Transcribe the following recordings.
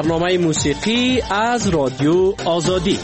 برنامه موسیقی از رادیو آزادی.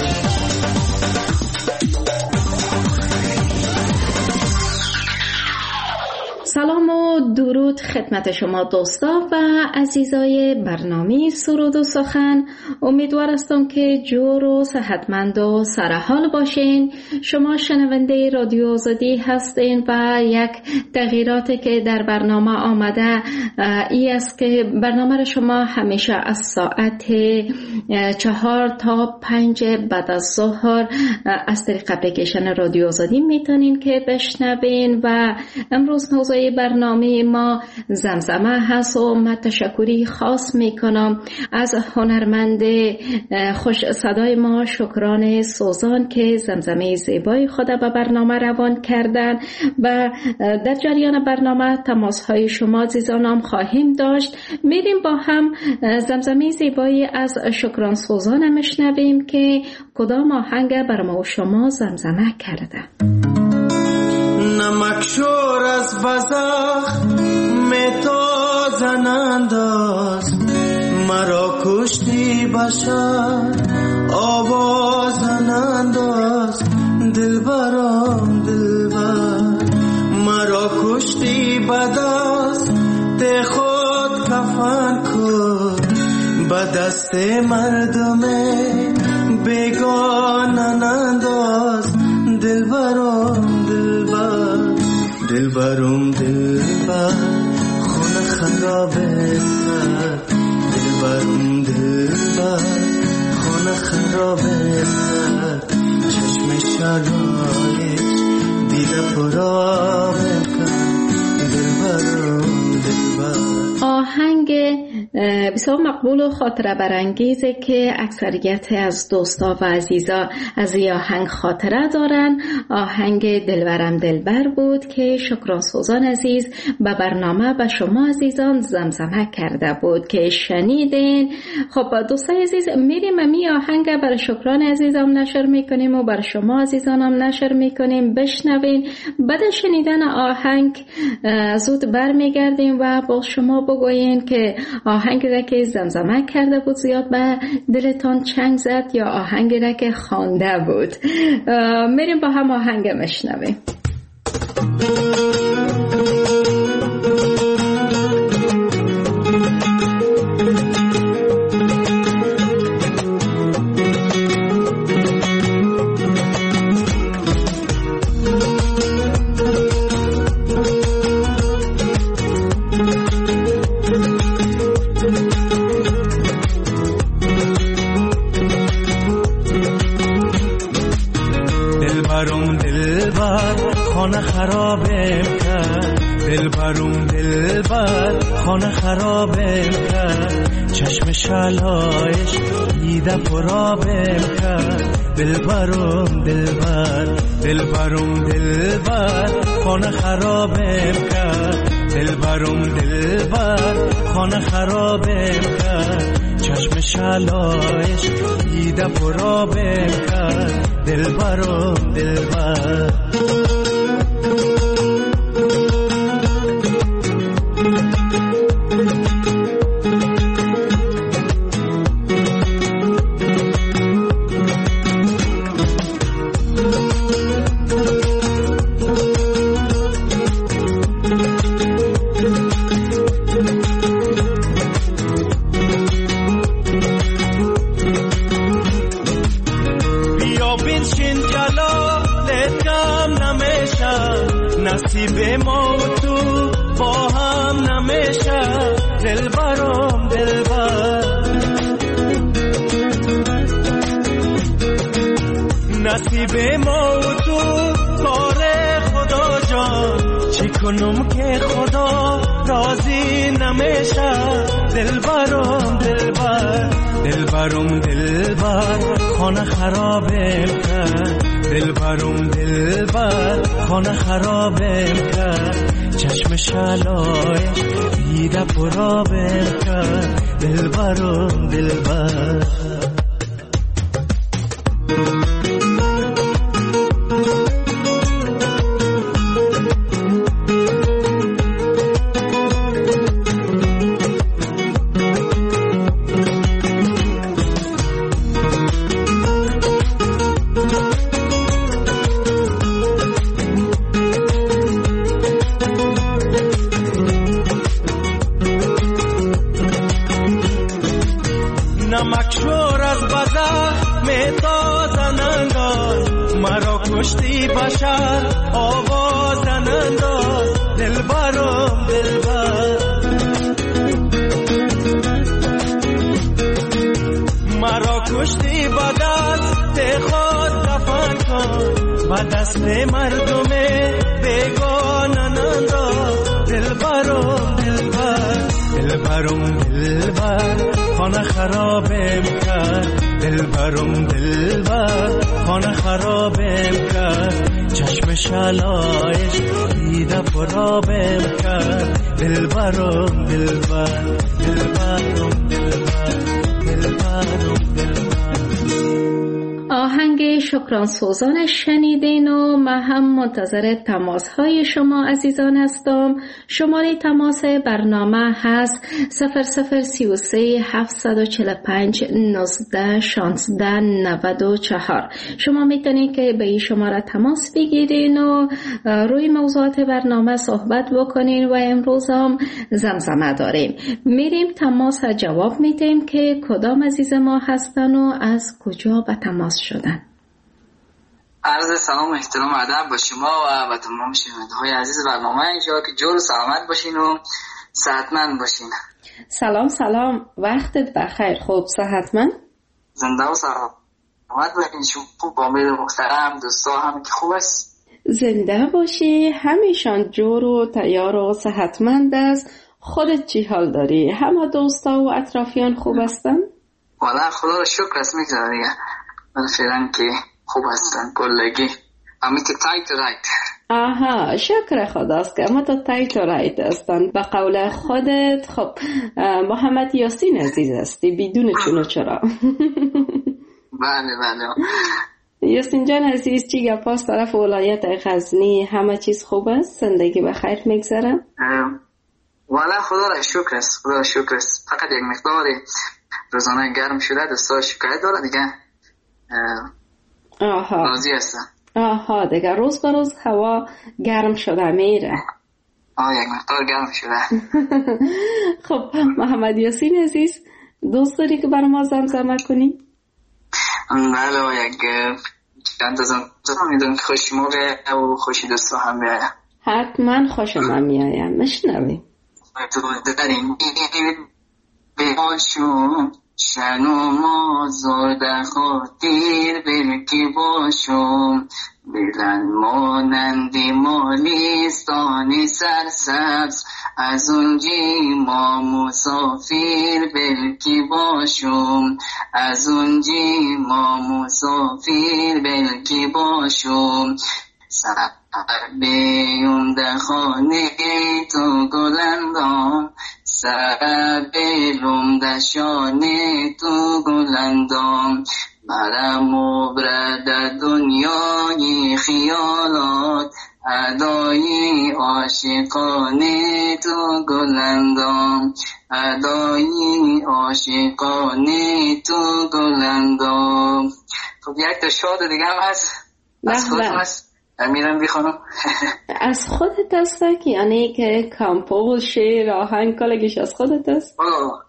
سلام و درود خدمت شما دوستا و عزیزای برنامه سرود و سخن. امیدوار هستم که جور و صحتمند و سرحال باشین. شما شنونده رادیو آزادی هستین و یک تغییراتی که در برنامه آمده ای است که برنامه را شما همیشه از ساعت 4 تا 5 بعد از ظهر از طریق اپلیکیشن رادیو آزادی میتونین که بشنوین و امروز موضوع برنامه ما زمزمه هست و من تشکری خاص میکنم از هنرمند خوش صدای ما شکران سوزان که زمزمه زیبای خود به برنامه روان کردن و در جریان برنامه تماس های شما عزیزانم خواهیم داشت. میریم با هم زمزمه زیبایی از شکران سوزان میشنویم که کدام آهنگ بر ما و شما زمزمه کرده. نمک شور از بزخ میتازن انداز مرا کشتی بشر آوازن انداز دلبرم دلبر مرا کشتی بدست ته خود کفن کن به دست مردم بیگانن انداز دلبرم دلبر دلبرم دلبر خونه خرابه کرد دلبرم دلبر خونه خرابه کرد چشم شلایش دیده پرابه کرد دلبرم دلبر. آهنگ بسیار مقبول و خاطره برانگیزه که اکثریت از دوستا و عزیزا از این آهنگ خاطره دارن. آهنگ دلبرم دلبر بود که شکران سوزان عزیز به برنامه به شما عزیزان زمزمه کرده بود که شنیدین. خب دوستای عزیز میریم امی آهنگ برای شکران عزیزم نشر میکنیم و برای شما عزیزانم نشر میکنیم بشنوین. بعد شنیدن آهنگ زود برمیگردیم و با شما بگوین که آهنگی را که زمزمه کرده بود زیاد به دلتان چنگ زد یا آهنگی را که خوانده بود. میریم با هم آهنگ مشنویم. خرابه کرد دلبرم دلبر خانه خرابه کرد چشم شلایش دیده پرابه کرد دلبرم دلبر دلبرم دلبر خانه خرابه کرد دلبرم دلبر خانه خرابه کرد چشم شلایش دیده پرابه کرد دلبرم دلبر. نصیب ما و تو با هم نمیشه دلبرم دلبر نصیب ما و تو کار خدا جان چی کنم که خدا راضی نمیشه دلبرم دلبر دلبرم دلبر خانه خرابه کرد دلبرم دلبر خانه خرابه کرد چشم شلایش دیده پرابه کرد دلبرم دلبر. کشتی بشر آواز انداز دلبرم دلبر مرا کشتی با دست خود دفن کن با دست مردم بیگانه انداز دلبرم دلبر دلبرم دلبر خانه خرابم کرد دلبرم دلبر خانه خرابم کرد چشم شلایش دیده پرابم کرد دلبرم دلبر دلبرم دلبر دلبرم دلبر. آهنگ شکران سوزان شنیدین و من هم منتظر تماس های شما عزیزان هستم. شماره تماس برنامه هست 0033 745 19 16 94. شما میتونید که به این شماره تماس بگیرین و روی موضوعات برنامه صحبت بکنین و امروز هم زمزمه داریم. میریم تماس جواب میدیم که کدام عزیز ما هستن و از کجا به تماس شدن. عرض سلام و احترام و ادب با شما و تمام شنونده‌های عزیز برنامه. انشاءالله که جور و سلامت باشین و صحتمند باشین. سلام وقتت بخیر. خوب صحتمند؟ زنده و سلامت باشین. شما با امید محترم دوستا هم که خوب است. زنده باشی. همیشان جور و تیار و صحتمند است. خودت چی حال داری؟ همه دوستا و اطرافیان خوب هستن؟ والا خدا رو شکر است میگذاره دیگه. من فعلا که خوب هستن کلگی. امی که تایت و رایت. آها شکر خداست که اما تا تایت و رایت هستن. به قول خودت خب محمد یاسین عزیز هستی بدون چون و چرا. بله یاسین جان عزیز چی گپ است طرف ولایت غزنی؟ همه چیز خوب است؟ زندگی به خیر میگذره؟ والا خدا را شکر است. خدا را شکر است. فقط یک مقدار روزانه گرم شده دوستا شکایت داره دیگه. راضی هستم. آها دیگه روز به روز هوا گرم شده میره. یک مقدار گرم شده. خب محمد یاسین عزیز دوست داری که برای ما زمزمه کنی؟ بله یک چند تا زمزمه میدونم که خوش ما به و خوشی دوستا هم به. حتما خوشم هم میایم. مشنویم. تو داریم باشم شنو ما زرده خاطر بلکی باشم بلند مانندی مالیستانی سرسبز از اونجی ما مسافر بلکی باشم از اونجی ما مسافر بلکی باشم سر بیوم در خانه تو گلندام سر بیلوم در شانه تو گلندام برم و برد دنیای خیالات ادای عاشقانه تو گلندام ادای عاشقانه تو گلندام. خب یک تا شاد دیگه هم هست از خودم هست میرم بخونم. از خودت هست که یعنی که کامپوز شعر آهنگ کلگیش از خودت هست؟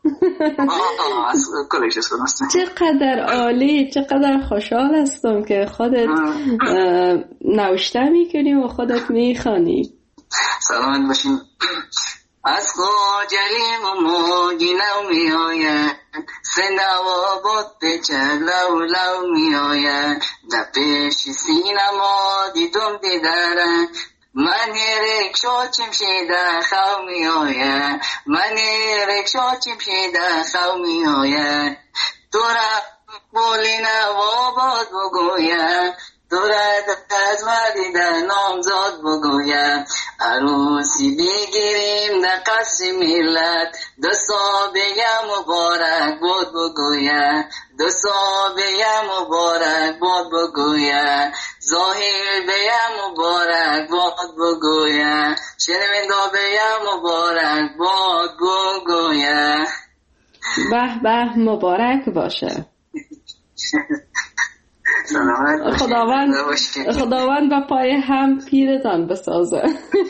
از کلگیش از خودم هست. چقدر عالی، چقدر خوشحال هستم که خودت نوشته میکنی و خودت میخوانی. سلامت باشین. از خاجریم و موجی نو می آید سنوا بود چه لو لو می آید در پیش سینما دیدم دیدارن من رکشا چمشیده خو می آید من رکشا چمشیده خو می آید تو را بولی نوا باد بگوید تو را از مدیده نامزاد بگوید عروسی بگیریم در قصر ملت دستا بیم مبارک بود بگوید دستا بیم مبارک بود بگوید ظاهر بیم مبارک بود بگوید شنوندا بیم مبارک بود بگوید. به به مبارک باشه. خداوند به پای هم پیرتان بسازه.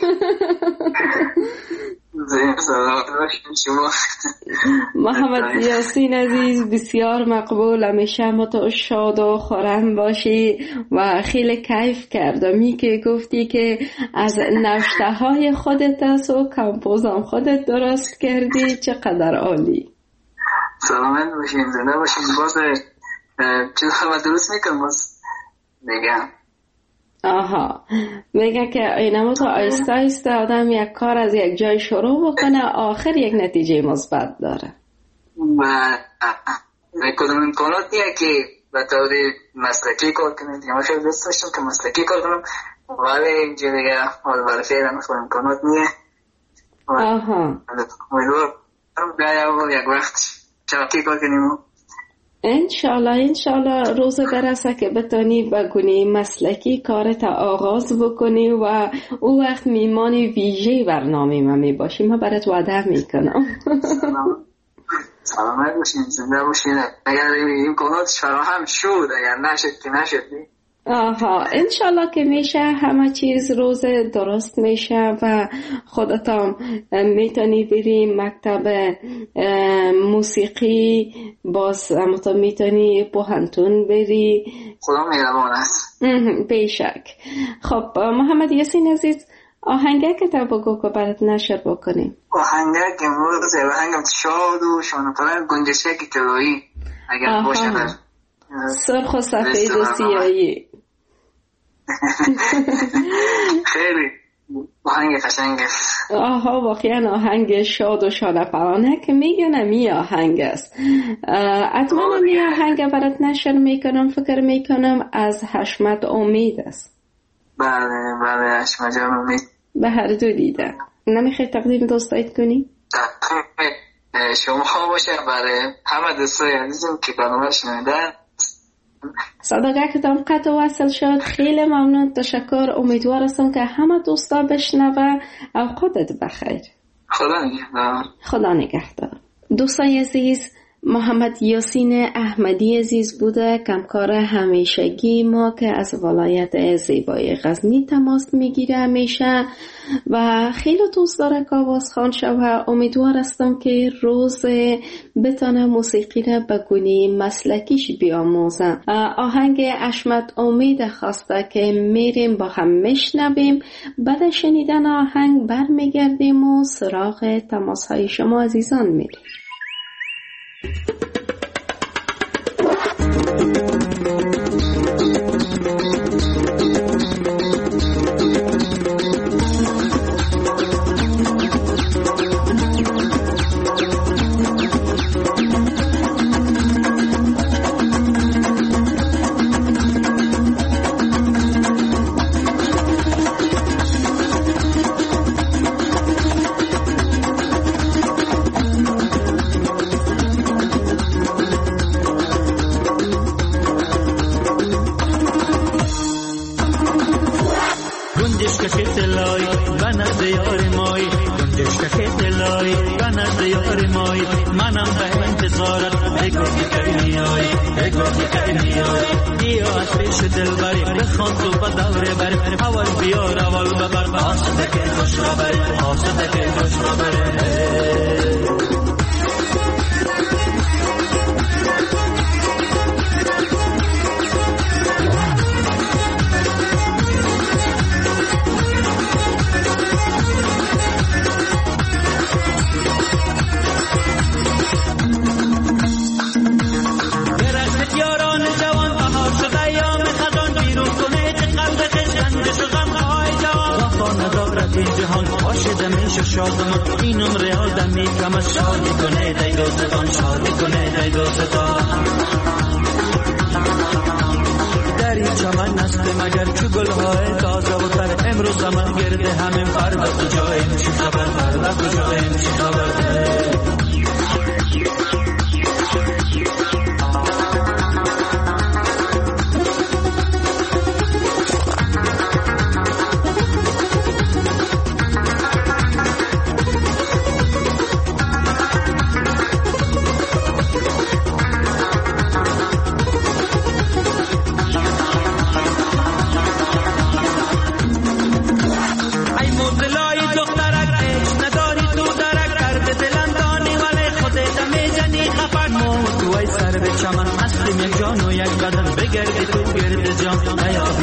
محمد یاسین عزیز بسیار مقبول، همیشه تو شاد و خرم باشی و خیلی کیف کردم که گفتی که از نوشته های خودت است و کمپوزم خودت درست کردی. چقدر عالی. سلامت باشین، زنده باشین. باز چیز خواهد درست میکنم باز میگم. آها، میگه که اینما تو آیسته آیسته آدم یک کار از یک جای شروع بکنه آخر یک نتیجه مثبت داره. و کدوم امکانات نیه که به طور مسلکی کار کنید. ما خیلی دوست داشتم که مسلکی کار کنم ولی اینجا دیگه حال برای فعلا امکانات نیه. آها، امیدوارم بیایم یک وقت شبکی کار کنیم. انشالله روز برسه که بتانی بگونی مسلکی کارت آغاز بکنی و او وقت میمان ویژه برنامه ما می باشی. ما برات وعده میکنم. سلامت باشین، زنده باشین. اگر امکاناتش فراهم شد، اگر نشد که نشد. آها، انشالله که میشه، همه چیز روز درست میشه و خودتان میتونی بری مکتب موسیقی، باز همتا میتونی پوهنتون بری. خدا مهربان است. بیشک. خب محمد یاسین عزیز، آهنگه که تا بگو که برات نشر بکنیم. آهنگه که امروز آهنگم شاد و شانه پرند گنجشک طلایی اگر باشه در سرخ و سفید و سیاهی. خیلی آهنگ قشنگ است. آها، واقعا آهنگ شاد و شانه پرانه که میگنم می آهنگ است. اتمنى می آهنگ برات نشر میکنم. فکر میکنم از حشمت امید است. بله حشمت امید. به هر دو دیده. نمیخوای تقدیم دوستایت کنی؟ شما باشه برای همه دوستای عزیزم که برنامه شنیدن. صداقه کتاب قطع وصل شد. خیلی ممنون، تشکر. امیدوار هستم که همه دوستا بشنوه. اوقاتت بخیر. خدا نگهدار. دوستای عزیز، محمد یاسین احمدی عزیز بوده، کمکار همیشگی ما که از ولایت زیبای غزنی تماس میگیره همیشه و خیلی دوست داره که آوازخوان شوه. امیدوار هستم که روز بتانه موسیقی را به گونه مسلکیش بیاموزه. آهنگ حشمت امید خواسته که میریم با هم میشنویم. بعد شنیدن آهنگ برمیگردیم و سراغ تماس های شما عزیزان میریم.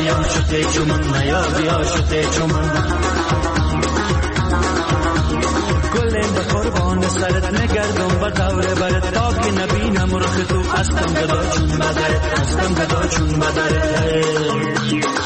بیا شده چومن نیا بیا شده چومن گلم به قربان سرت نگردم با دور برت تا که نبینم رخ تو هستم گدا چون بدرت هستم گدا چون بدرت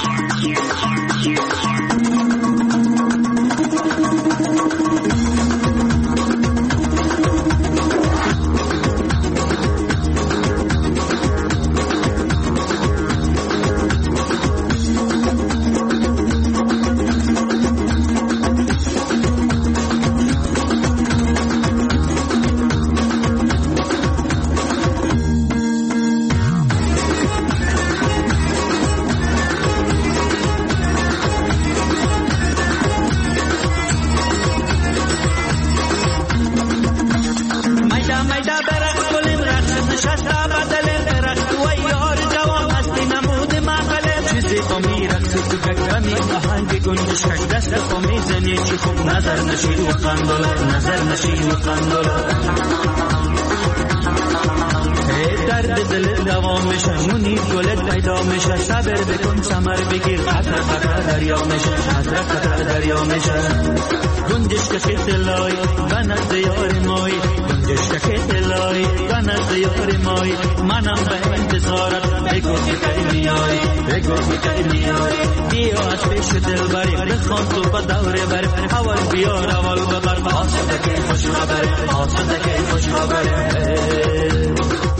درد دل دوام میشه منی گلت پیدا میشه صبر بکن ثمر بگیر قطر قطر دریا میشه قطر قطر دریا میشه گنجش که دلای بنز یار مای گنجش که دلای بنز یار مای منم به انتظارت بگو که میای بگو که میای بیا از پیش دل بری بخوان تو با دوره بری اول بیار اول ببر آسوده که خوش خبره آسوده که خوش خبره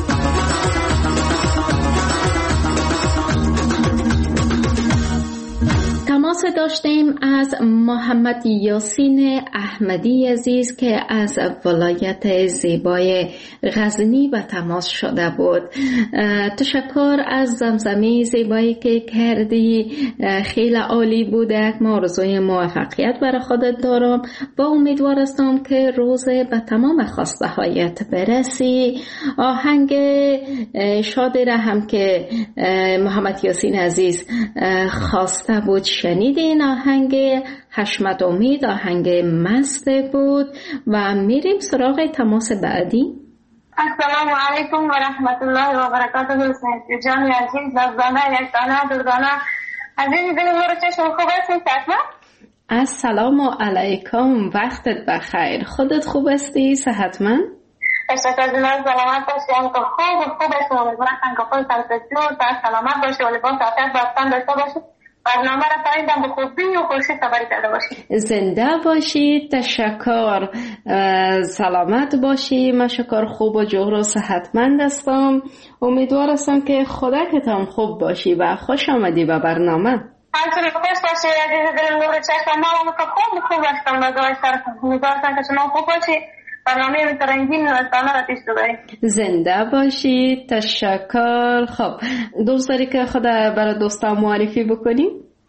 تماس داشتیم از محمد یاسین احمدی عزیز که از ولایت زیبای غزنی به تماس شده بود. تشکر از زمزمه زیبایی که کردی، خیلی عالی بوده. ما آرزوی موفقیت برای خودت دارم و امیدوار هستم که روز به تمام خواسته هایت برسی. آهنگ شادی را هم که محمد یاسین عزیز خواسته بود شنیدین. آهنگ حشمت امید آهنگ مست بود و میریم سراغ تماس بعدی. السلام علیکم و رحمت الله و برکاته. حسین جان عزیز دردانه یک دانه دردانه عزیز دل رو چشم خوب هستی حتما؟ السلام علیکم، وقتت بخیر. خودت خوب هستی صحتمند؟ تشکر از من. سلامت باشی. هم که خوب هستی. امیدوارم که خود سلامت باشی و لباس عافیت بستن داشته باشی. برنامه را فرایدم به خوبی و خوشی خبری کرده باشی. زنده باشی. تشکر. سلامت باشی. من شکر خوب و جور و صحتمند هستم. امیدوار هستم که خودت هم خوب باشی و خوش آمدی به برنامه. همچنین خوش باشی عزیز دل نور چشم. من که خوب هستم و دعای سرتم. امیدوار هستم که شما خوب باشی. برنامه رنگین نوستانه را پیش ببرید. زنده باشی. تشکر. خب دوست داری که خود برای دوستا معرفی بکنی؟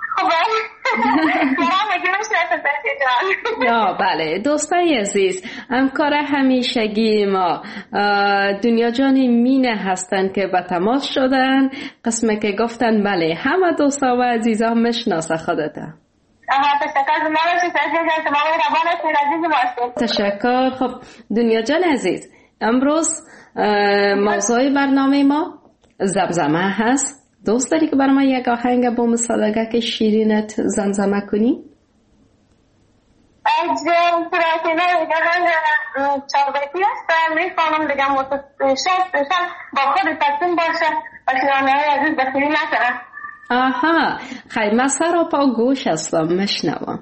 یا بله دوستای عزیز، همکار همیشگی ما دنیا جان مینه هستن که به تماس شدن. قسمه که گفتن بله همه دوستا و عزیزا مشناسه خودتا. تشکر. خب دنیا جان عزیز، امروز موضوع برنامه ما زمزمه هست. دوست داری که برای ما یک آهنگ با مسادقه که شیرینت زمزمه کنی؟ از پراتینا یک آهنگ چاربیتی هست. میخوانم دیگه متشد با خود تصمیم باشه و شیرانه های عزیز بخیری نکنه. آها خیلی من سر پا گوش هستم مشنوم.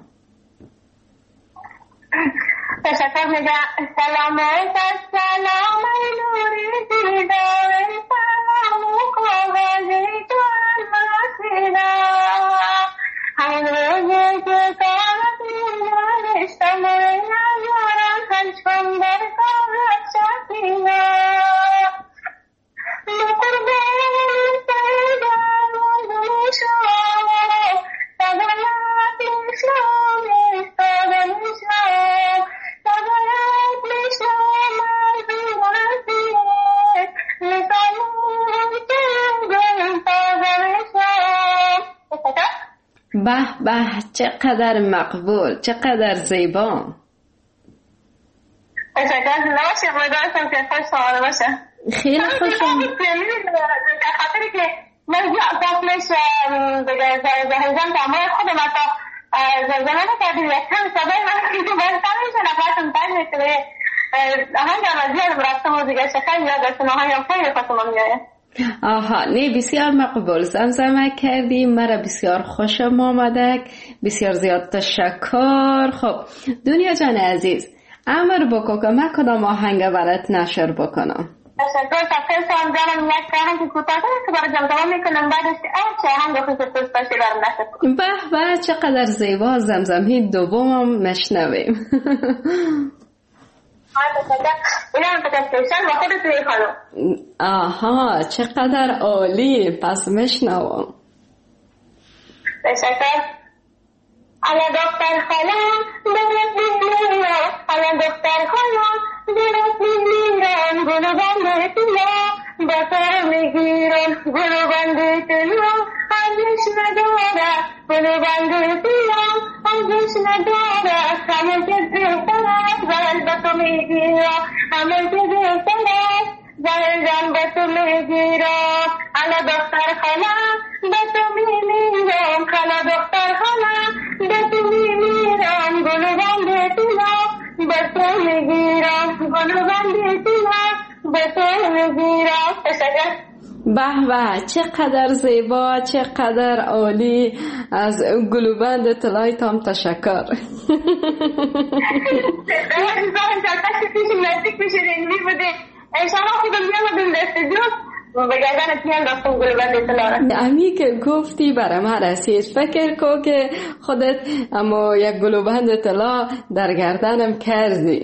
تشکر. میگه سلام سلام نوری دیدار سلام کاغذی جان مسیدا همین روزی که کاغذی نوشتم نگارم هنچکن در کاغذ شکینا مقربان سیدان و شما سبایت شما استادن شما سبایت شما مرزی به به چقدر مقبول، چقدر زیبا. تشکر. نباشه امیدوارم که خوش سواره باشه. خیلی خوشم. خاطری که من قبلش زهرجان تمام خودم تا زمان کردیم یک کم صدای من که تو برستان میشه نفرتون تاید میشه آهنگ هم از یادم رفتم و دیگه شکل یادتون آهنگ هم خیلی خواستم میگه. آها نه بسیار مقبول زمزمه کردی مرا بسیار خوشم آمدک بسیار زیاد تشکر. خب دنیا جان عزیز امر بکن که من کدام آهنگ برات نشر بکنم. تشکر تفکر سوام جانم یک آهنگ کوتاه که برای جمع میکنم بعدش چه آهنگ خوش دوست داشتی برام نشر کنم. به چقدر زیبا زمزمه دومم مشنویم. آها چقدر عالی پس مشنوم. تشکر. الا دختر خالم دلت میمیرم الا دختر خالم دلت میمیرم گلو بنده تلا با سر میگیرم گلو بنده تلا ارزش نداره گلو بنده تلا ارزش نداره همه که بهتر است زهر به تو میگیرم همه که بهتر است زهر جان به تو میگیرم الا دختر خالم به تو میمیرم الا دختر خالم به تو میمیرم گلو بنده تلا به تو میگیرم گلو بنده تلا به تو میگیرم. تشکر. به چقدر زیبا چقدر عالی از گلوبند طلایتان تشکر. امی که گفتی برای من رسید فکر کو که خودت اما یک گلوبند طلا در گردنم کردی.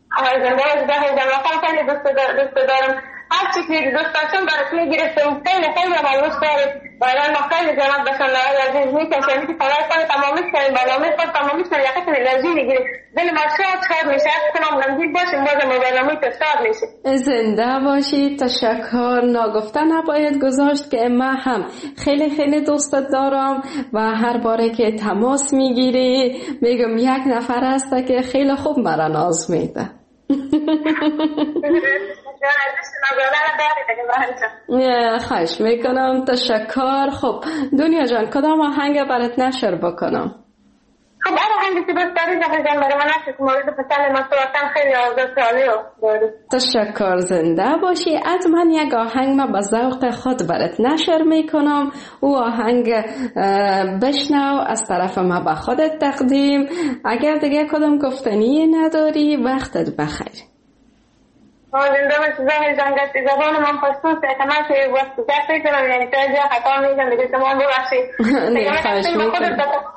دوست دارم هر چی که دوست داشتم برات میگرفتم خیلی ملوش دارید برای ما خیلی جناب بشن عزیز میکشم که فرای تمامش کنیم برنامه خود تمامش کنیم یقیتون انرژی میگیریم دل ما شاد میشه کنم غمگین باشیم بازم برنامه تو شاد میشه. زنده باشی تشکر. ناگفته نباید گذاشت که من هم خیلی دوستت دارم و هر باره که تماس میگیری میگم یک نفر هست که خیلی خوب مرا ناز میده. خواهش میکنم تشکر. خب دنیا جان کدام آهنگ برات نشر بکنم؟ خب آهنگی که دوست داری جان برای من نشر که مورد پسند من صورتاً خیلی آزاد عالی داری. تشکر. زنده باشی. از من یک آهنگ ما به ذوق خود برات نشر میکنم. او آهنگ بشنو از طرف ما به خودت تقدیم. اگر دیگه کدام گفتنی نداری وقتت بخیر. زنده باشی زهر جان گفتی زبان من خصوص اعتماد که وقت جفت کنم یعنی تا جا خطا میگم دیگه شما ببخشید. نه خواهش میکنم.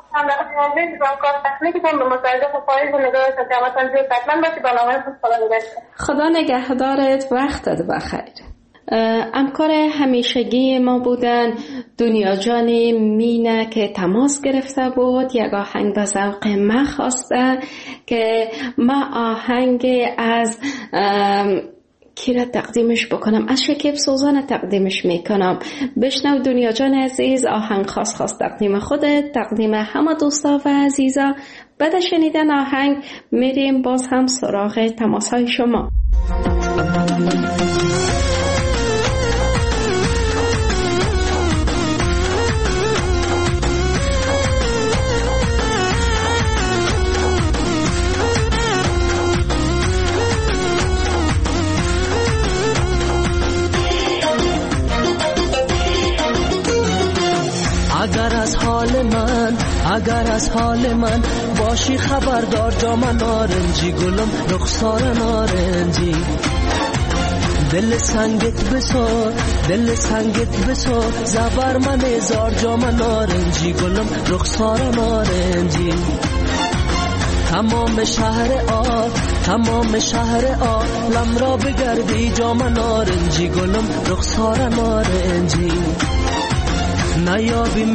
خدا نگهدارت وقتت بخیر. همکار همیشگی ما بودن دنیا جان مینه که تماس گرفته بود یک آهنگ به ذوق من خواسته که ما آهنگ از کی را تقدیمش بکنم از شکیب سوزان تقدیمش میکنم. بشنو دنیا جان عزیز آهنگ خاص تقدیم خودت تقدیم همه دوستا و عزیزا. بعد شنیدن آهنگ میریم باز هم سراغ تماس های شما. اگر از حال من باشی خبردار جام نارنجی گلم رخسار نارنجی دل سنگت بسار زبر من هزار جام نارنجی گلم رخسار نارنجی تمام شهر عالم را بگردی جام نارنجی گلم رخسار نارنجی نیابی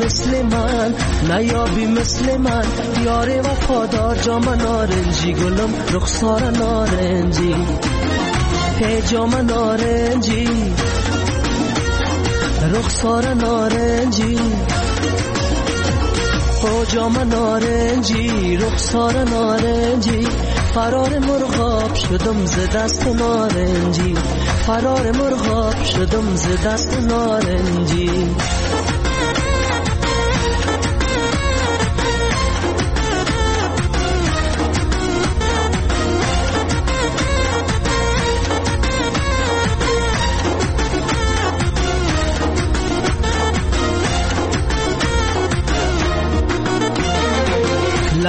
مثل من یار وفادار جام نارنجی گلم رخسار نارنجی هی جام نارنجی رخسار نارنجی او جام نارنجی رخسار نارنجی فرار مرغاب شدم ز دست نارنجی فرار مرغاب شدم ز دست نارنجی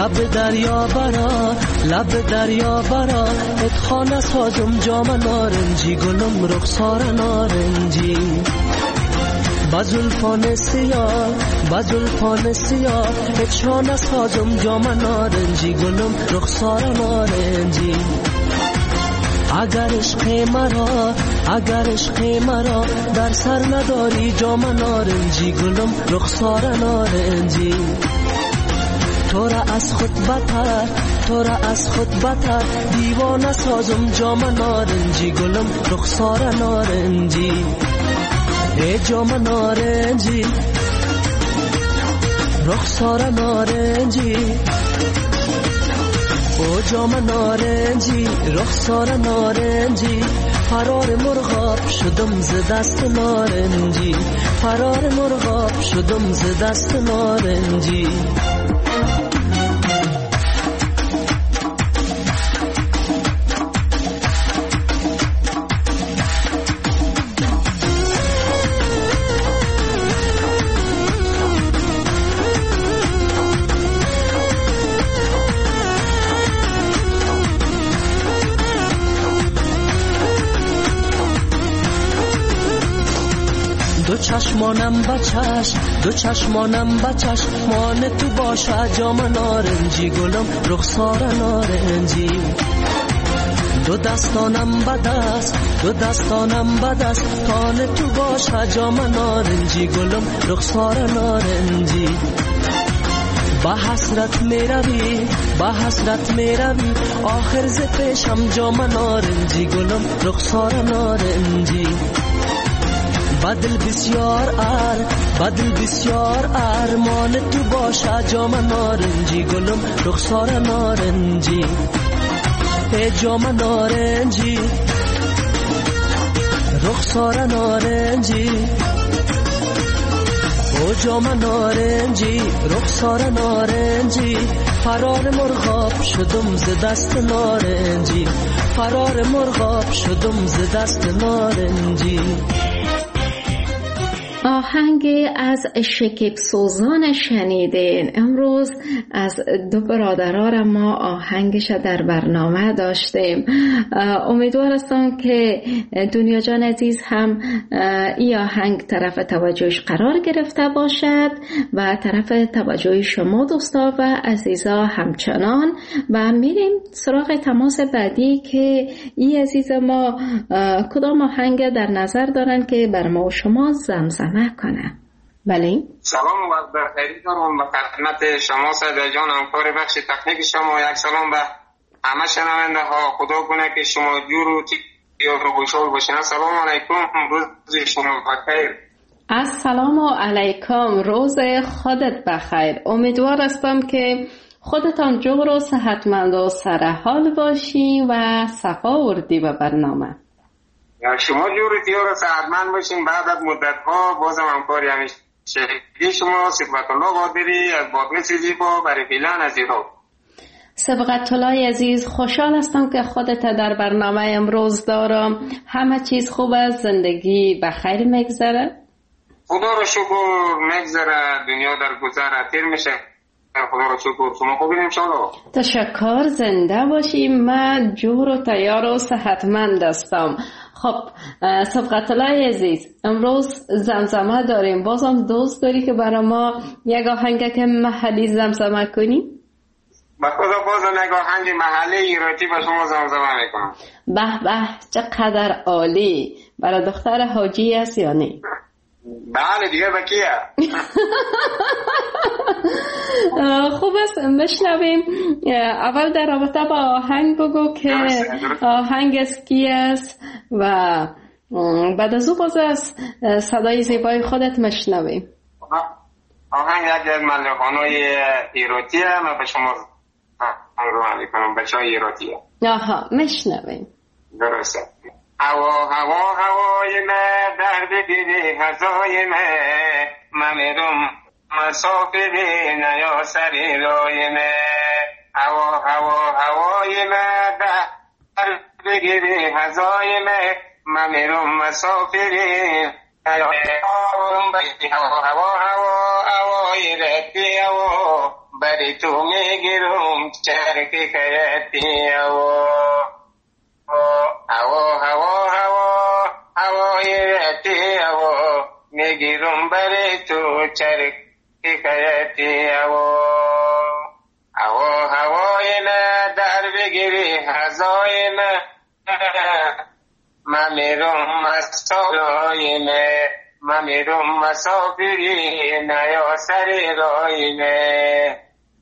لب دریا برا لب دریا برا اتخانه سازم جام نارنجی گلم رخسار نارنجی بزلفان سیاه اتخانه سازم جام نارنجی گلم رخسار نارنجی اگر عشق مرا در سر نداری جام نارنجی گلم رخسار نارنجی تو را از خود بتر دیوانه سازم جام نارنجی گلم رخسار نارنجی ای جام نارنجی رخسار نارنجی او جام نارنجی رخسار نارنجی فرار مرغاب شدم ز دست نارنجی فرار مرغاب شدم ز دست نارنجی دو چشمانم بچش مان تو باشه جام نارنجی گلم رخسار نارنجی دو دستانم بدست تان تو باشه جام نارنجی گلم رخسار نارنجی با حسرت می روی آخر ز پیشم جام نارنجی گلم رخسار نارنجی بدل بسیار ارمان تو باشه جام نارنجی گلم رخسار نارنجی ای جام نارنجی رخسار نارنجی او جام نارنجی رخسار نارنجی فرار مرغاب شدم ز دست نارنجی فرار مرغاب شدم ز دست نارنجی آهنگ از شکیب سوزان شنیدین. امروز از دو برادران ما آهنگش در برنامه داشتیم. امیدوار هستم که دنیا جان عزیز هم این آهنگ طرف توجهش قرار گرفته باشد و طرف توجه شما دوستا و عزیزا همچنان. و میریم سراغ تماس بعدی که این عزیز ما کدام آهنگ در نظر دارن که بر ما و شما زمزمه کنه. بله، سلام و بخیر دارم به خدمت شما صدا جان، همکار بخش تکنیک شما. یک سلام به همه شنونده ها. خدا کنه که شما جور و تیار و خوشحال باشین. السلام علیکم، روز شما بخیر. السلام علیکم، روز خودت بخیر. امیدوار هستم که خودتان جور و صحتمند و سرحال باشی و صفا وردی به برنامه. شما جور تیار و صحتمند باشین. بعد از مدت ها بازم همکاری همیشه شما صفت الله قادری از باقی زیبا برای فیلان از ایران. سبقت الله عزیز، خوشحال هستم که خودت در برنامه امروز دارم. همه چیز خوب است؟ زندگی بخیر میگذره؟ خدا رو شکر میگذره، دنیا در گذر تیر میشه. خدا رو شکر. شما خوبین انشاءالله؟ تشکر، زنده باشی. من جور و تیار و صحتمند هستم. خب سبقت الله عزیز، امروز زمزمه داریم. بازم دوست داری که برای ما یک آهنگ که محلی زمزمه کنی؟ با خدا باز یک آهنگ محلی ایراتی با شما زمزمه میکنم. به به، چقدر عالی. برای دختر حاجی است یا نه؟ بله دیگه با کیه؟ خوب است، بشنویم. اول در رابطه با آهنگ بگو که آهنگ از کی است و بعد از او باز از صدای زیبای خودت مشنویم. آهنگ یکی از ملکانای ایراتیه. من به شما رو میکنم، بچه های ایراتیه. آها، مشنویم. درسته. هوای من در بگیری هزای من میرم مسافری نیا سری رای من. هوای من در بگیری هزای من میرم مسافری نیا هوای ردی بری تو میگیرم چرکی کیتی هوای رتی میگیرم بری تو چرکی کیتی هوای نه در بگیری هزای نه من میرم مسافری نه من میرم مسافری نه یا سری رای نه.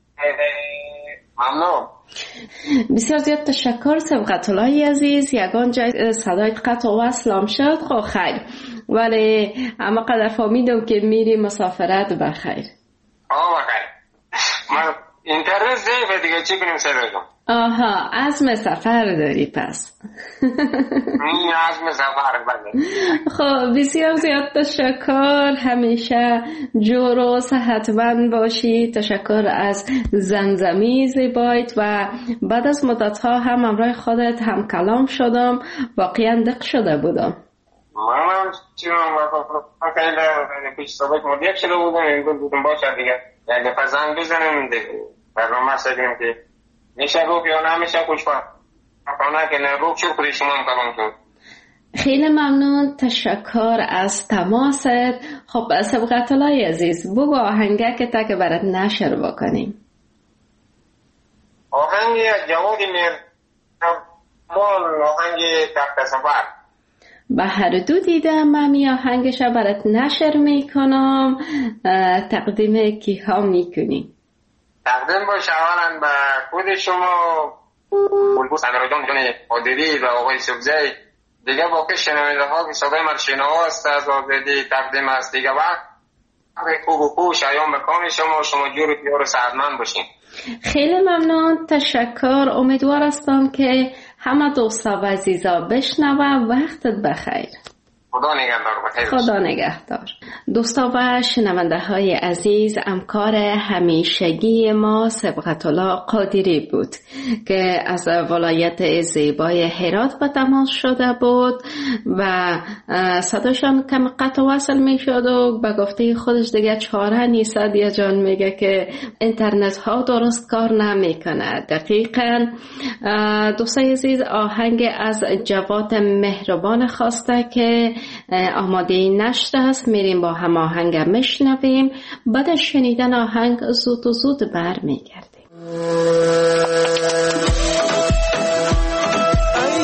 ممنون. بسیار زیاد تشکر سبقت الله عزیز. یگان جای صدای قطع و وصلم شد. خب خیر، ولی اما قدر فهمیدم که میری مسافرت بخیر. بخیر. من اینترنت ضعیفه دیگه، چی کنیم سرگم؟ آها، عزم سفر داری پس. این عزم سفر بده. خب بسیار زیاد تشکر، همیشه جور و صحتمند باشی. تشکر از زمزمی زیبایت و بعد از مدت ها هم همراه خودت هم کلام شدم، واقعا دق شده بودم. من خیلی پیش صحبت مدیق شده بودم، این بودم باشه دیگه یعنی پزنگ بزنیم دیگه برنامه سدیم که میشه روک یا نمیشه خوشبخت کنه که نه روک شکری شما هم کلام شد. خیلی ممنون، تشکر از تماست. خب سبقت الله عزیز، بگو آهنگه که تا که برات نشر بکنیم. آهنگی جوادی مهربان، آهنگی تخت سفر. به هر دو دیدم، من می آهنگش برات نشر میکنم. تقدیم کی ها میکنی؟ تقدیم باشه اولا به خود شما بلبوس امیرجان جان عادلی و آقای سبزی، دیگه باقی شنونده ها که صدای من شنواست از آزادی تقدیم است دیگه. وقت خوب و خوب شایان بکام شما جور پیار سعدمند باشین. خیلی ممنون، تشکر. امیدوار هستم که همه دوستا و عزیزا بشنوه. وقتت بخیر. خدا نگهدار. بخیر. خدا نگهدار. دوستا و شنونده های عزیز، همکار همیشگی ما سبقت الله قادری بود که از ولایت زیبای هرات به تماس شده بود و صداشان کم قطع وصل می شد و به گفته خودش دیگه چاره نیست. دیا جان میگه که اینترنت ها درست کار نمی کنه. دقیقا دوستای عزیز، آهنگ از جواد مهربان خواسته که آماده نشده است. میریم با هم آهنگ میشنویم، بعد شنیدن آهنگ زود و زود برمیگردیم. ای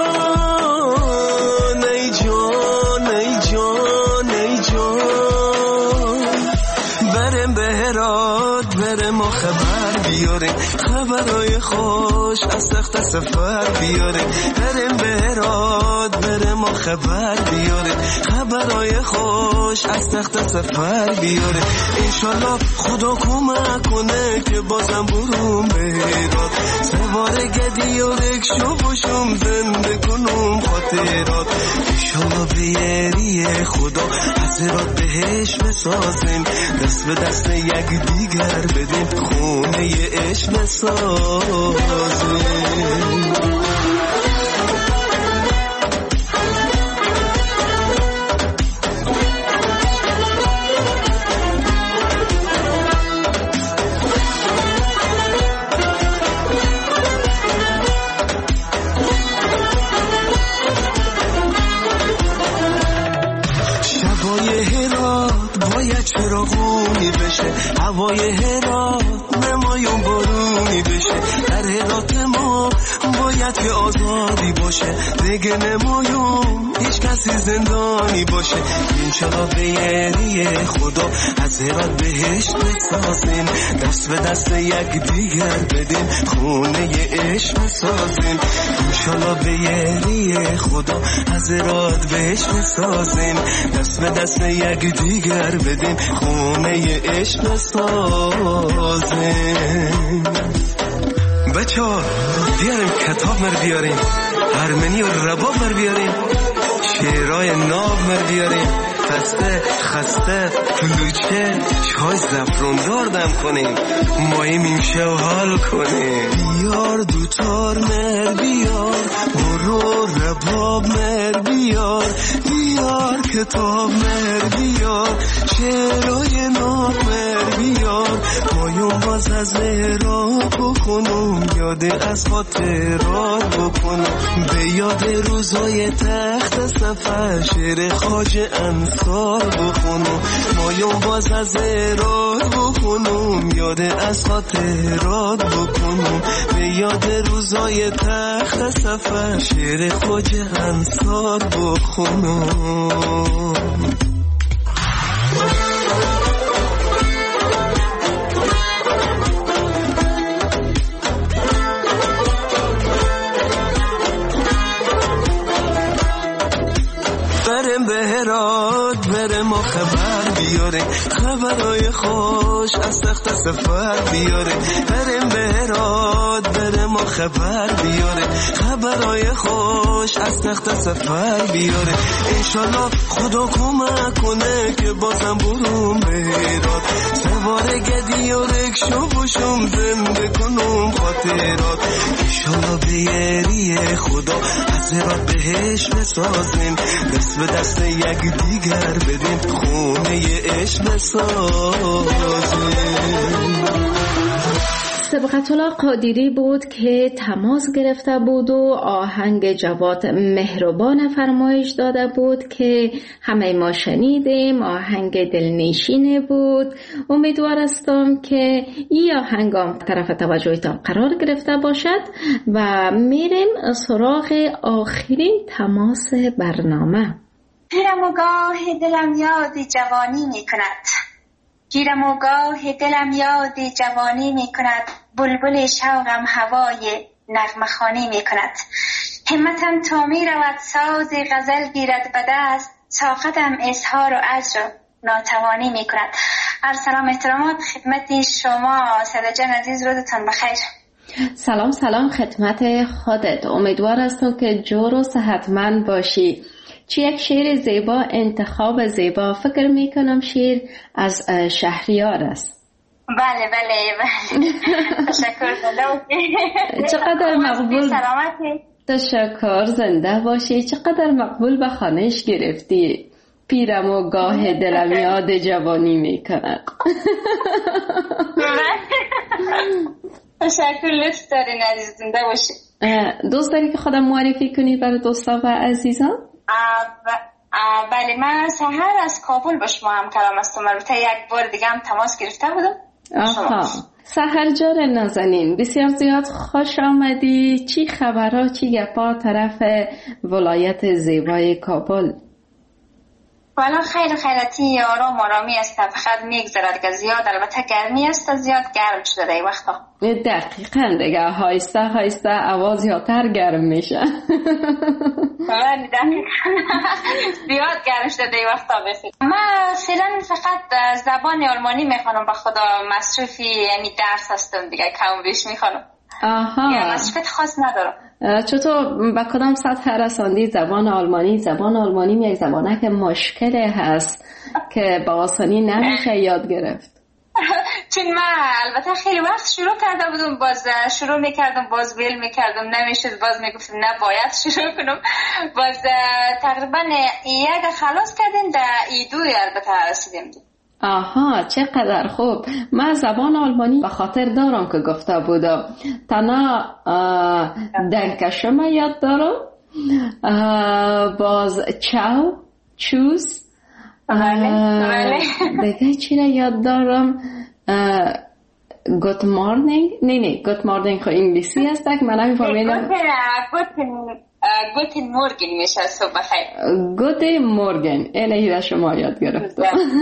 جان ای جان ای جان ای جان، برم به هرات برم و خبر بیاره، خبرای خوش از تخت سفر بیاره. برم به هرات برم و خبر بیاره، خبرای خوش از تخت سفر بیاره. انشالله خدا کمک کنه که بازم بروم به هرات، سوار گدی و رکشو باشم زنده کنم خاطرات. انشالله بیاری خدا از هرات بهش بسازیم، دست به دست یک دیگر بدیم، خونه عشق بسازیم. چراغونی بشه، هوای هرات نمایون بارونی بشه. در هرات ما باید که آزادی باشه، دیگه نمایون هیچ کسی زندانی باشه. انشالله بیاری خدا از هرات بهشت بسازیم، دست به دست یک دیگر بدیم، خونه عشق بسازیم. انشالله بیاری خدا از هرات بهشت بسازیم، دست به دست یک دیگر بدیم، خونه عشق بسازیم. بچه‌ها بیاریم کتاب مر بیاریم، هرمنی و رباب مر بیاریم، شعرهای ناب مر بیاریم، خسته خسته کلوچه چای زفروندار دم کنیم، مایی میشه و حال کنیم. بیار دوتار مر بیار، برو رباب مر بیار، بیار کتاب مر بیار، شعرهای ناب مر بیار، مایون باز باز از مهراب بخونم، یاد از خاطرات بکنم، به یاد روزای تخت سفر شعر خواجه انصار بخونم، مایون باز از مهراب بخونم، یاد از خاطرات بکنم، به یاد روزای تخت سفر شعر خواجه انصار بخونم. برم به هرات برم و خبر بیاره، خبرای خوش از تخت سفر بیاره، برم به هرات برم و خبر بیاره، خبرای خوش از تخت سفر بیاره، انشالله خدا کمک کنه که بازم برم به هرات، سوار گدی و رکشو باشم زنده کنم خاطرات، انشالله به یاری خدا از هرات بهش بسازیم، دست به دست یک دیگر بدیم، خونه عشق بسازیم. سبقت الله قادری بود که تماس گرفته بود و آهنگ جواد مهربان فرمایش داده بود که همه ما شنیدیم. آهنگ دلنشینه بود. امیدوار هستم که این آهنگ طرف توجهتان قرار گرفته باشد و میریم سراغ آخرین تماس برنامه. پیرم و گاه دلم یاد جوانی می کند، پیرم و گاه دلم یاد جوانی می کند، بلبل شوقم هوای نغمه خوانی می کند، همتم تا می رود ساز غزل گیرد به دست، طاقتم اظهار و عجز ناتوانی می کند. سلام احترامات خدمت شما ساده جان عزیز، روزتان بخیر. سلام خدمت خودت. امیدوار هستم که جور و صحتمند باشی. چی یک شعر زیبا، انتخاب زیبا. فکر میکنم شعر از شهریار است. بله تشکر. چقدر مقبول. سلامتی. تشکر، زنده باشی. چقدر مقبول به خانهش گرفتی. پیرم و گاه دلم یاد جوانی میکند. تشکر، لطف دارین عزیز، زنده باشی. دوست داری که خودم معرفی کنی برای دوستا و عزیزان؟ بله، من سحر از کابل با شما هم کلام هستم. البته یک بار دیگه هم تماس گرفته بودم. سحر جان نازنین، بسیار زیاد خوش آمدی. چی خبرها، چی گپا طرف ولایت زیبای کابل؟ والا خیر خیرتی، آرامی است، فقط میگذرد که زیاد البته گرمی است، زیاد گرم شده این وقتا. دقیقاً دیگه آهسته آواز زیادتر گرم میشه. بله دقیقاً زیاد گرم شده این وقتا. بسید من فعلا فقط زبان آلمانی میخوانم، به خدا مصروفی یعنی درس هستم دیگه، کم بیش میخوانم. آها، مصروفیت خاص ندارم. چطور به کدام سطح رساندی زبان آلمانی؟ زبان آلمانی یک زبانه که مشکل هست که با آسانی نمیشه یاد گرفت. چون من البته خیلی وقت شروع کرده بودم، باز شروع میکردم، باز ویل میکردم، نمیشد، باز میگفتم نه باید شروع کنم، باز تقریبا یک خلاص کردیم، در ایدوی البته رسیدیم. آها، چقدر خوب. من زبان آلمانی به خاطر دارم که گفته بودم. تنها دنکشم یاد دارم، باز چاو، چوز، دیگه چی را یاد دارم؟ گوت مارنینگ. نه گوت مارنینگ خو انگلیسی است که من نمیفهمم. گوتن مورگن میشه صبح بخیر. گوتن مورگن اینه را شما یاد گرفتم.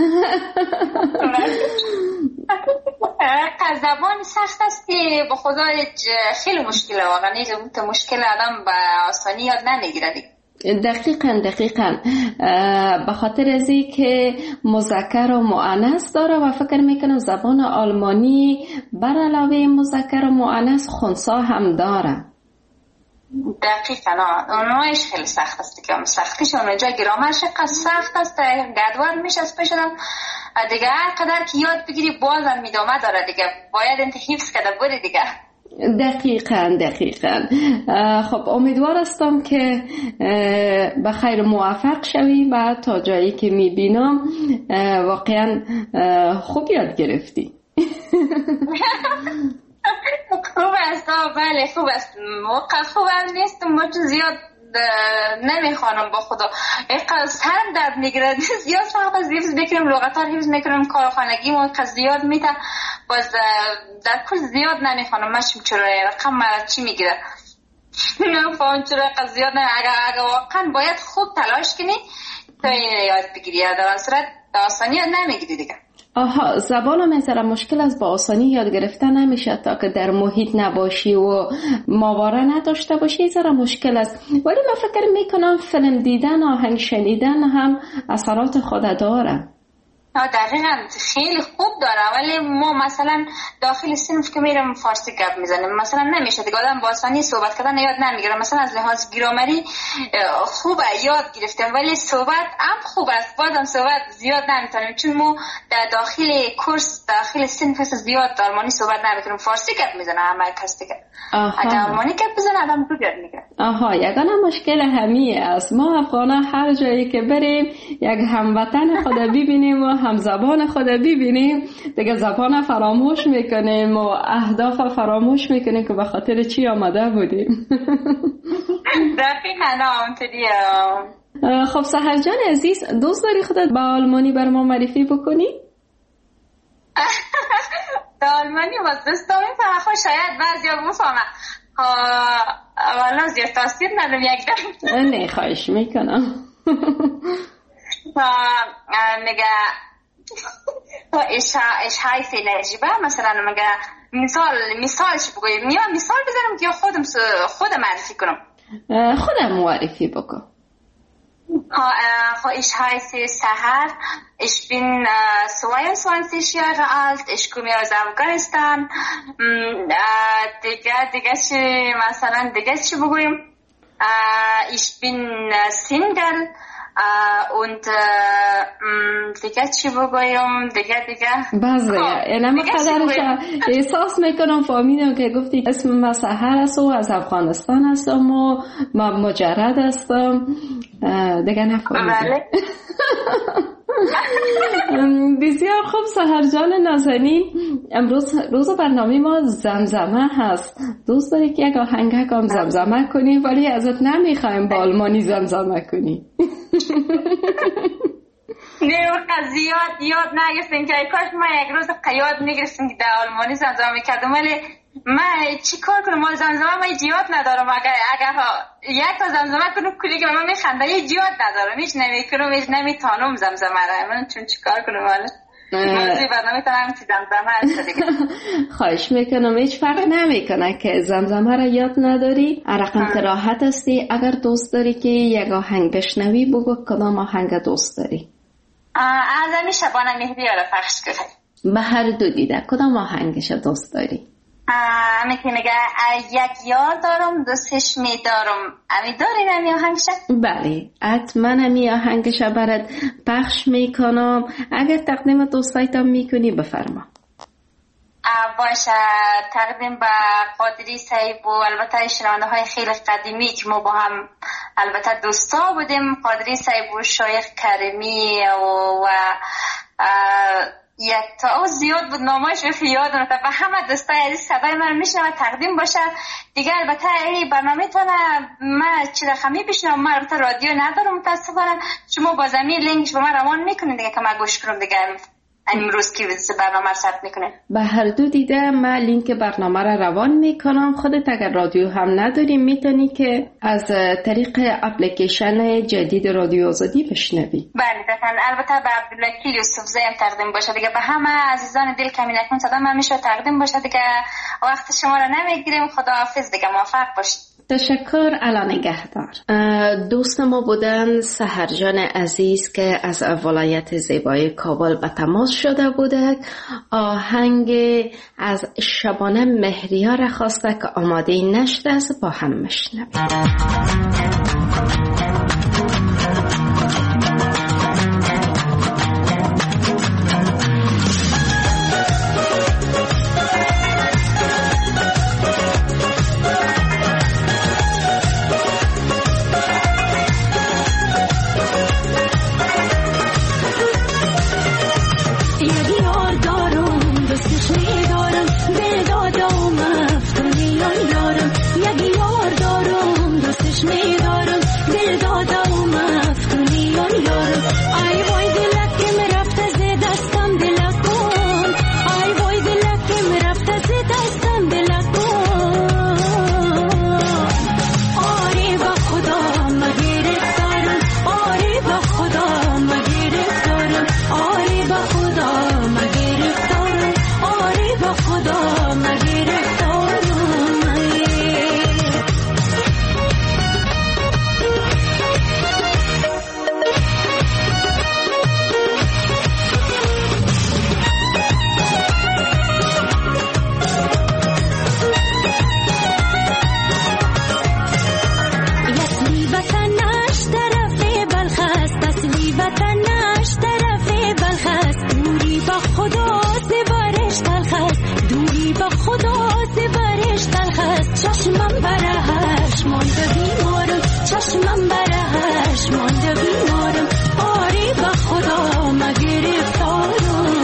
زبان سخت است که به خدا خیلی مشکله، واقعا این مشکل آدم به آسانی یاد نمیگیره. دقیقاً به خاطر از این که مذکر و مؤنث داره و فکر میکنم زبان آلمانی بر علاوه مذکر و مؤنث خنثی هم داره. دقیقاً اونوش خیلی سخت است که سختیش اونجا گرامرش سخت است، گردوار میشه از پیشدم دیگه، هر قدر که یاد بگیری بازم میدامه داره دیگه، باید انت حفظ کرده بودی دیگه. دقیقاً. خب امیدوار هستم که به خیر موفق شوی و تا جایی که میبینم واقعا خوب یاد گرفتی. بله خوب است، موقع خوب نیست، ما زیاد نمیخوانم با خدا سرم درد میگیره زیاد حافظ حفظ میکنم، لغت ها حفظ میکنم، کارخانگی ما زیاد میته، باز در کل زیاد نمیخوانم. ماشم چرا رقم چی میگیره نمیفهم چرا زیاد اگر واقعا باید خوب تلاش کنی تا این یاد بگیری، در صورت آسانی یاد نمیگیری دیگه. آها، زبان مثلا مشکل از با آسانی یاد گرفتن نمیشه تا که در محیط نباشی و ماوره نداشته باشی، ذره مشکل است. ولی من فکر میکنم فیلم دیدن، آهنگ شنیدن هم اثرات خود داره. دقیقا خیلی خوب داره، ولی ما مثلا داخل صنف که میرم فارسی گپ میزنیم مثلا نمیشه دیگه، آدم با آسانی صحبت کردن یاد نمیگیره. مثلا از لحاظ گرامری خوبه یاد گرفتم، ولی صحبت هم خوب است، بازم صحبت زیاد نمیتونیم چون ما در داخل کورس داخل صنف زیاد آلمانی صحبت نمیکنیم، فارسی گپ میزنه همه کس دیگه. اگه آلمانی گپ بزنه آدم رو یاد میگیره. آها، یگانه مشکل همیه است. ما افغانا هر جایی که بریم یک هموطن خود ببینیم و هم زبان خود ببینیم دیگه زبان فراموش میکنیم و اهداف فراموش میکنیم که به خاطر چی آمده بودیم. دقیقاً همونطوریه. خب سحر جان عزیز، دوست داری خودت با آلمانی بر ما معرفی بکنی؟ با آلمانی باز دوستا میفهمه، خب شاید بعضیا بفهمه، والا زیاد تاثیر ندارم یک دم. نه خواهش میکنم. میگه ايش heißt العجيبة مثلا میگه مثالش بگویم یا مثال بزنم که خودم معرفی کنم؟ خودم معرفی بکن. Ich heiße Sahar, ich bin 22 Jahre alt, ich komme aus Afghanistan. دیگه چی مثلا دیگه چی بگویم؟ Ich bin Single und دیگه چی بگویم؟ دیگه بازه اینم قدرش احساس میکنم فهمیدم که گفتی اسم من سحر است و از افغانستان هستم و من مجرد هستم دیگه نفهمیدم. بسیار خوب سحر جان نازنین، امروز روز برنامه ما زمزمه هست. دوست داری که یک آهنگ هم زمزمه کنی ولی ازت نمیخوایم با آلمانی زمزمه کنی. نه زیاد یاد نگرفتیم که کاش ما یک روز یاد میگرفتیم که در آلمانی زمزمه میکردم، ولی من چی کار کنم؟ ما زمزمه ما یاد ندارم. اگر یک تا زمزمه کنم کلی که من میخنده یاد ندارم، هیچ نمیکنم، هیچ نمیتونم زمزمه را. من چون چی کار کنم؟ ولی موضوع برنامه تنم که زمزمه هست دیگه. خواهش میکنم، هیچ فرق نمیکنه که زمزمه را یاد نداری، رقم راحت هستی. اگر دوست داری که یک آهنگ بشنوی بگو کدام آهنگ دوست داری؟ اعظمی شبانه مهدی را پخش کنی. به هر دو دیده کدام آهنگش دوست داری؟ امی که میگه یک یار دارم دوستش میدارم، امی داری نمی آهنگش؟ بله حتما امی آهنگش برات پخش میکنم. اگر تقدیم دوستایتان میکنی بفرما. باشه، تقدیم به قادری صاحب و البته شنونده های خیلی قدیمی که ما با هم البته دوستا بودیم، قادری صاحب و شایخ کریمی و یک تا زیاد بود نامش رو یادم رفته. به همه دوستای عزیز صدای من میشنوه تقدیم باشه دیگه. البته این برنامه تونه من چه رقمی بشنوم، من البته رادیو ندارم متاسفانه، شما با زمین لینکش به من روان میکنین دیگه که من گوش کنم دیگه. امروز که برنامه رو ثبت میکنه به هر دو دیده من لینک برنامه رو روان میکنم. خودت اگر رادیو هم نداری میتونی که از طریق اپلیکیشن جدید رادیو آزادی بشنوی. بله دقیقاً. البته به عبدالوکیل یوسفزی هم تقدیم باشه دیگه، به همه عزیزان دل کمی نکن صدا من میشه تقدیم باشه دیگه. وقت شما رو نمیگیریم، خداحافظ دیگه، موفق باشید. تشکر. اعلی نگهدار. دوست ما بودن سحر جان عزیز که از ولایت زیبای کابل به تماس شده بوده. آهنگ از شبانه مهریه را خواسته که آماده نشده است، با هم مشنویم. یار دارم دوستش میدارم به دادم افتونی آن را دستم بلکن آری با خدا مگرفتارم آری با خدا مگرفتارم آری با خدا مگرفتارم آری با خدا مگرفتارم چشمم برهش مانده بیمارم چشمم برهش مانده بیمارم آری با خدا مگرفتارم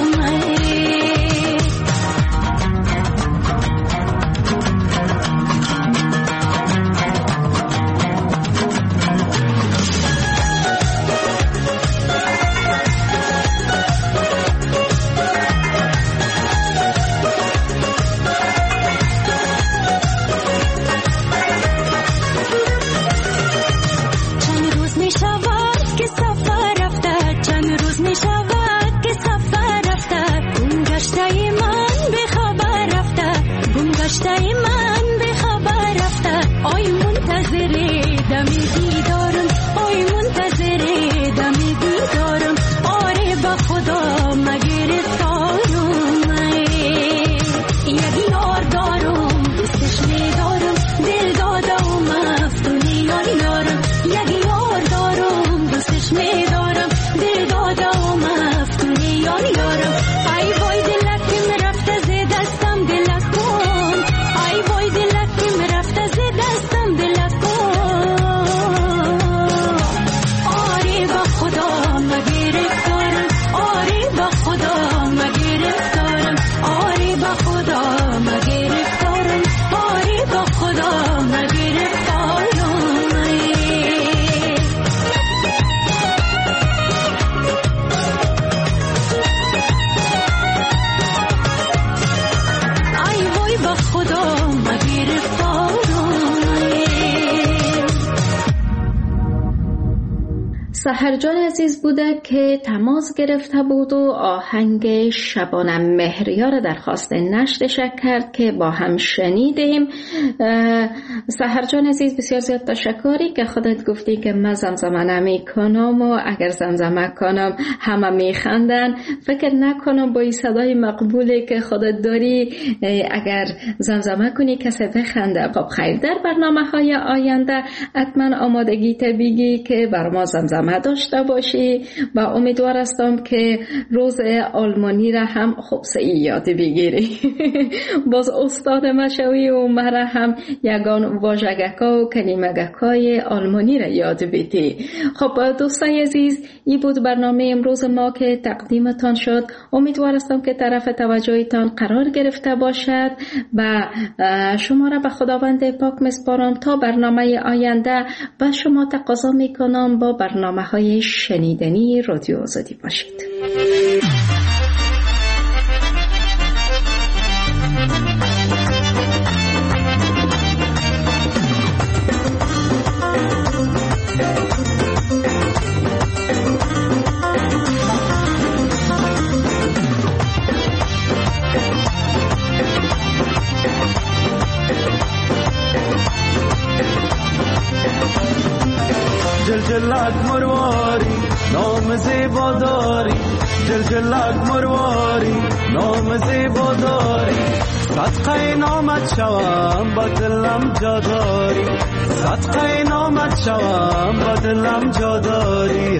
سحرجان عزیز بوده که تماس گرفته بود و آهنگ شبانم مهریا را درخواست نشرش کرد که با هم شنیدیم. سحرجان عزیز بسیار زیاد تشکری که خودت گفتی که من زمزمه نمی کنم و اگر زمزمه کنم همه می خندن. فکر نکنم با این صدای مقبولی که خودت داری اگر زمزمه کنی کسی بخنده. خب خیر، در برنامه های آینده حتما آمادگی بگی که بر ما زمزمه داشته باشی و امیدوار هستم که روز آلمانی را هم خوب یاد بگیری. باز استاد مشوی و مرا هم یگان واژگکا و کلمگکای آلمانی را یاد بدی. خب دوستای عزیز، این بود برنامه امروز ما که تقدیمتان شد. امیدوار هستم که طرف توجهتان قرار گرفته باشد و شما را به خداوند پاک میسپارم تا برنامه آینده و شما تقاضا میکنم با برنامه های شنیدنی رادیو آزادی باشید. جلجلک مرواری نام زیبا داری، جلجلک مرواری نام زیبا داری، صدقه نامت شوم با دلم جا داری، صدقه نامت شوم با دلم جا داری.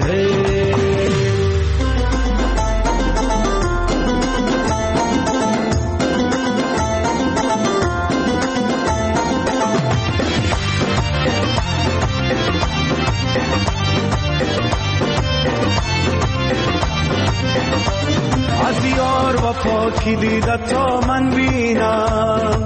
از یار و پاکی دیدت تا من بینم،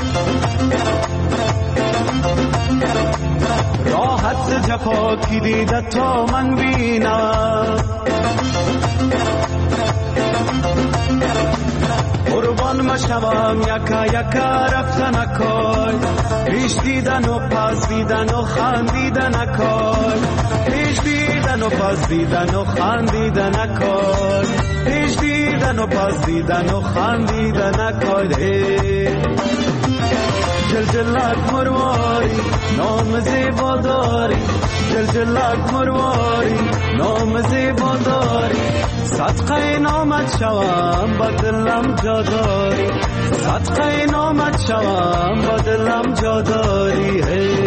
راحت جفاکی دیدت تا من بینم، قربان قربان مشوام یکا یکا رفتن اکای پیش دیدن و پس دیدن و خندیدن اکای پیش دیدن و پس دیدن و خندیدن اکای پیش دیدن و پس دیدن و خندیدن اکای جلجلک مرواری نام زیبا داری جلجلک مرواری نام زیبا داری صدقه نامت شوم با دلم جا داری صدقه نامت شوم با دلم جا داری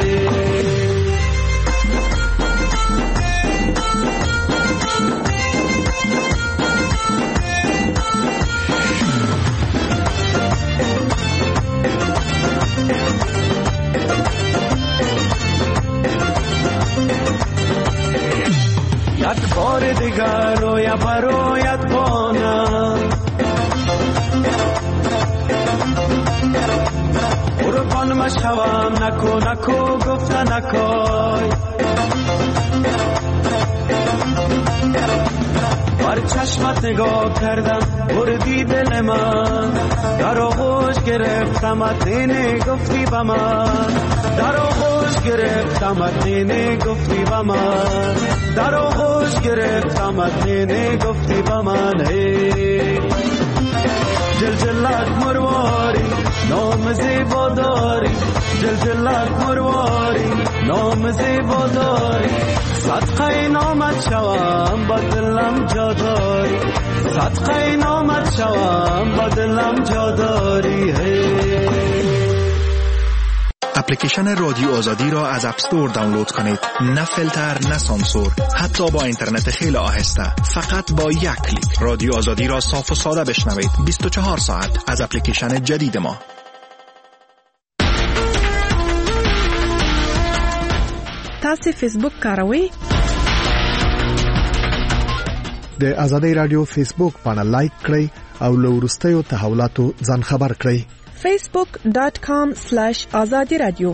یک بار دیگر رویا برایت بانم قربان مشوم نکو نکو گفتن نکای بر چشمت نگاه کردم بردی دل من در آغوش گرفتمت نینه گفتی با من در آغوش گرفتمت نینه گفتی با من در آغوش گرفتمت نینه گفتی با من جلجلک مرواری نام زیبا داری جلجلک مرواری نام زیبا داری صدقه نامت شوم با دلم جا داری صدقه نامت شوم با دلم جا داری اپلیکیشن رادیو آزادی را از اپ استور دانلود کنید. نه فیلتر نه سانسور، حتی با اینترنت خیلی آهسته، فقط با یک کلیک رادیو آزادی را صاف و ساده بشنوید 24 ساعت از اپلیکیشن جدید ما. تاسو فیسبوک کاروئ؟ د آزادی رادیو فیسبوک باندې لایک کړئ او له وروستیو تحولاتو ځان خبر کړئ. facebook.com/azadi radio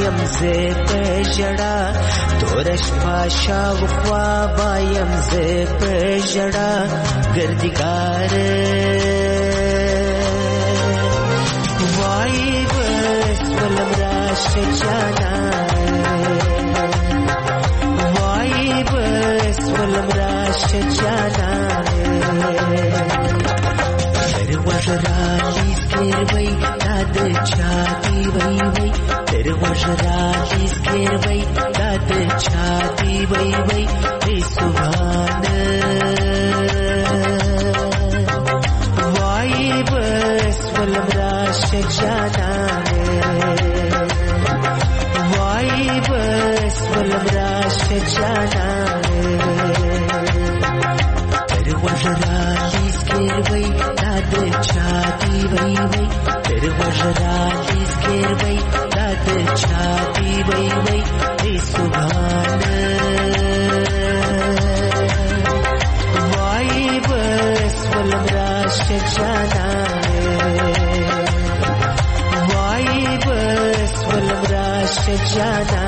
بایم زی پژړا تورش پاشا وخوا بایم زی پژړا ګردګار وای بس ولم راش جانا وای بس ولم راش جانا تر وژرالي سکر وای داد چاتی وای وای تر وژرالي سکر وای داد چاتی وای وای ای سبحان وای بس ولم راش جانا وای بس ولم راش جانا تر وژرالي سکر وای داد چاتی وای وای تر وژرالي سکر وای داد چاتی وای وای ای سبحان وای بس ولم راش جانا وای بس ولم راش جانا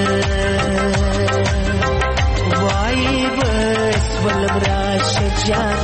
जान